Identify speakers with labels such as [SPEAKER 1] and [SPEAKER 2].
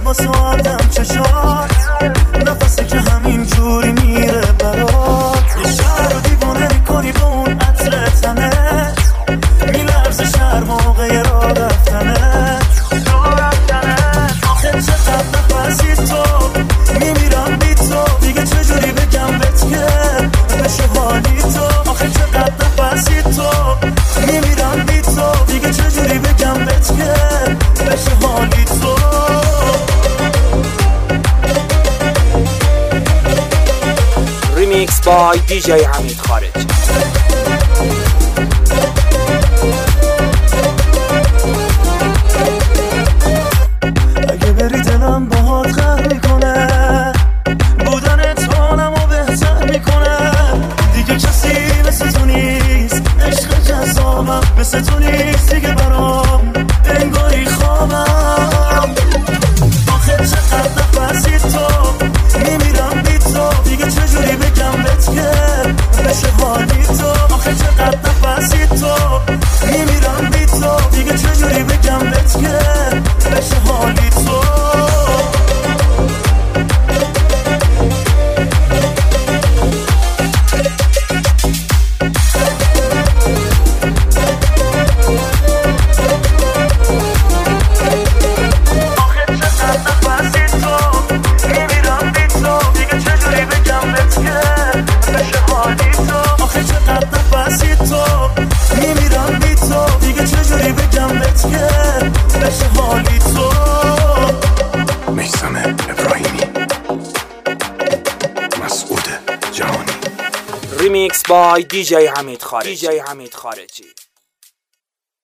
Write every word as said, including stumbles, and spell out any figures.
[SPEAKER 1] واسه آدم چشات، نفسه که همین جوری میره برات. یه شهر رو دیوانه میکنی با اون عطر تنت، میلرزه شهر موقع راه رفتنت. آخه چقدر نفسی تو، میمیرم بی تو، دیگه چجوری بگم بهت که بشه حالی تو. آخه چقدر نفسی تو، میمیرم بی تو، دیگه چجوری بگم بهت که بشه حالی تو.
[SPEAKER 2] ریمیکس بای دی جی حمید خارجی.
[SPEAKER 1] اگه بری دلم باهات غر میکنه، بودنت حالمو بهتر میکنه. دیگه کسی مثل تو نیست، عشق جذابم مثل تو نیست دیگه برام، انگاری خوابم. آخه چقدر نفسی تو، میمیرم بی تو، دیگه چجوری بگم بهت که بشه حالی تو. آخه چقدر نفسی تو، میمیرم بی تو، دیگه چجوری بگم بهت که بشه حالی تو.
[SPEAKER 2] ریمیکس بای دی جی حمید خارجی. دی جی حمید خارجی.